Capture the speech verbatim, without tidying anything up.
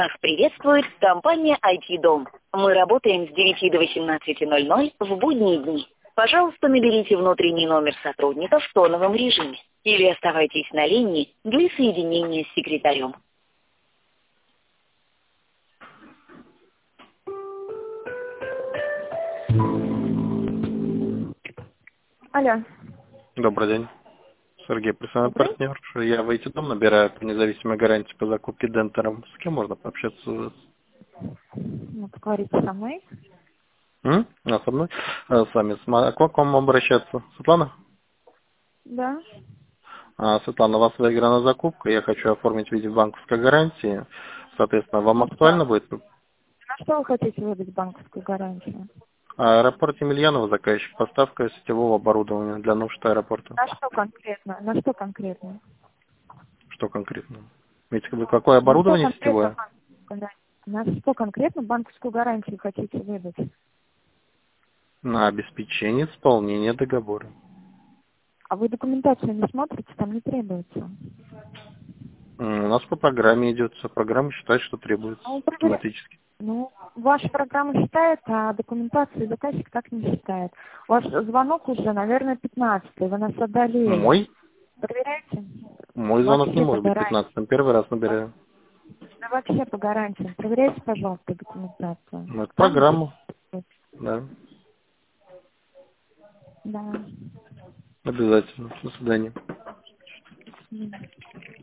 Вас приветствует компания ай ти-Дом. Мы работаем с девяти до восемнадцати ноль-ноль в будние дни. Пожалуйста, наберите внутренний номер сотрудника в тоновом режиме или оставайтесь на линии для соединения с секретарем. Алло. Добрый день. Сергей, персональный Добрый. партнер. Я в ай ти-Дом набираю по независимой гарантии по закупке дентером. С кем можно пообщаться? Ну, поговорите со мной. М? А, со мной? А, с вами. С ма- а к вам обращаться? Светлана? Да. А, Светлана, у вас выиграна закупка. Я хочу оформить в виде банковской гарантии. Соответственно, вам Ну что? актуально будет? На что вы хотите выдать банковскую гарантию? Аэропорт Емельянова, заказчик, поставка сетевого оборудования для нужд аэропорта. На что конкретно? На что конкретно? Что конкретно? Ведь вы какое На что оборудование конкретно сетевое? банковскую гарантию? На что конкретно банковскую гарантию хотите выдать? На обеспечение исполнения договора. А вы документацию не смотрите, там не требуется. М, У нас по программе идет, все программа считает, что требуется А вы проверя- автоматически. Ну, ваша программа считает, а документацию заказчик так не считает. Ваш звонок уже, наверное, пятнадцатый, вы нас одолели. Мой? Проверяйте? Мой звонок не Вообще по может быть гарантии. пятнадцатым. Первый раз набираю. Да вообще по гарантии. Проверяйте, пожалуйста, документацию. Ну, это Там программа. есть. Да. Да. Обязательно. До свидания. М.